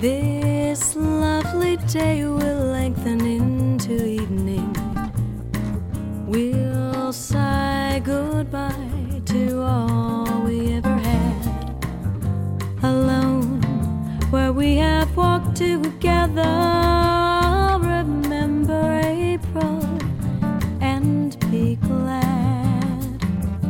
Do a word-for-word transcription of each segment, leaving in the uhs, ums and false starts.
This lovely day will lengthen into evening. We'll say goodbye to all we ever had. Alone, where we have walked together. Remember April and be glad.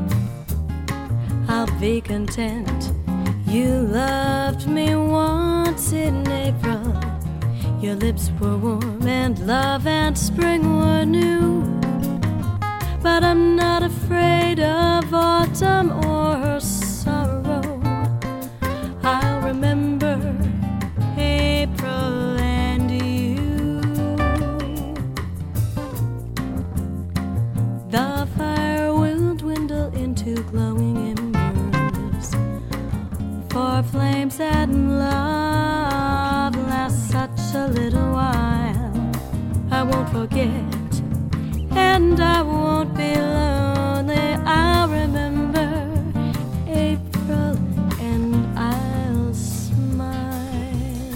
I'll be content. You loved me once in April. Your lips were warm and love and spring were new. But I'm not afraid of autumn or her sorrow. I'll remember April and you. The fire will dwindle into glowing embers, for flames and love last such a little while. I won't forget, and I won't be lonely. I'll remember April and I'll smile.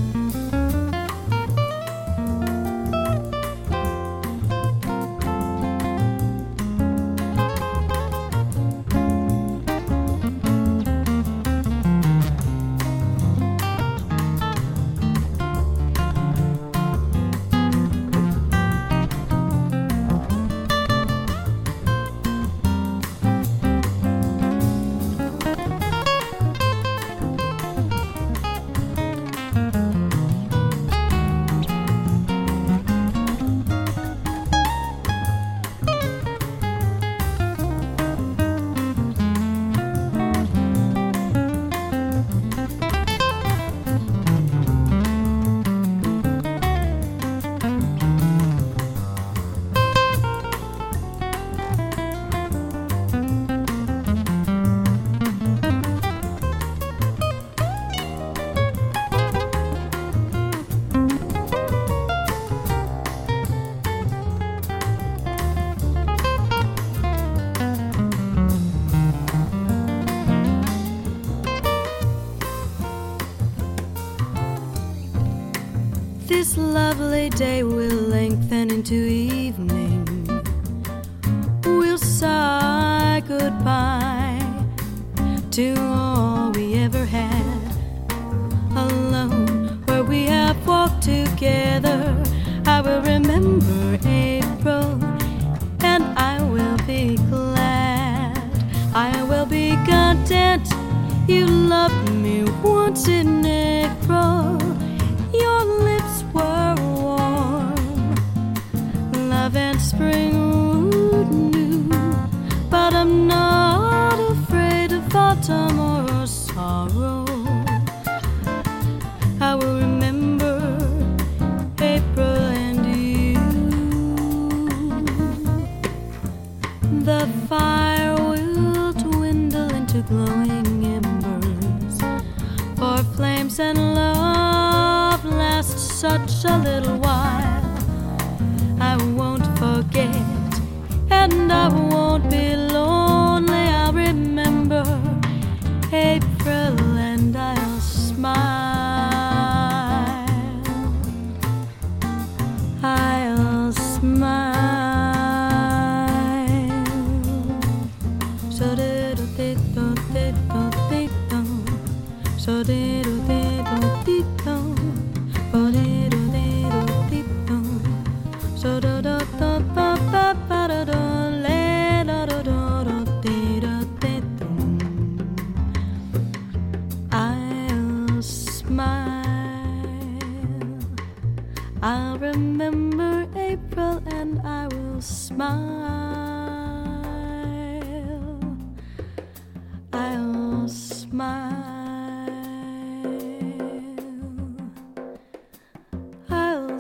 This lovely day will lengthen into evening. We'll say goodbye to all we ever had. Alone, where we have walked together, I will remember April and I will be glad. I will be content. You loved me once in April. Your lips were warm, love and spring were new. But I'm not afraid of autumn or sorrow. I will remember April and you. The fire will dwindle into glowing embers, for flames and love last such a little while. I won't forget, and I won't be lonely. I'll remember April and I'll smile. I'll smile. So diddle diddle diddle diddle. So diddle diddle diddle. So do do do ba ba ba do do le do do do do di do di do. I'll smile. I'll remember April and I will smile. I'll smile. I'll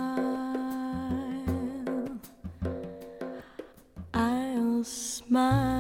smile. I'll smile.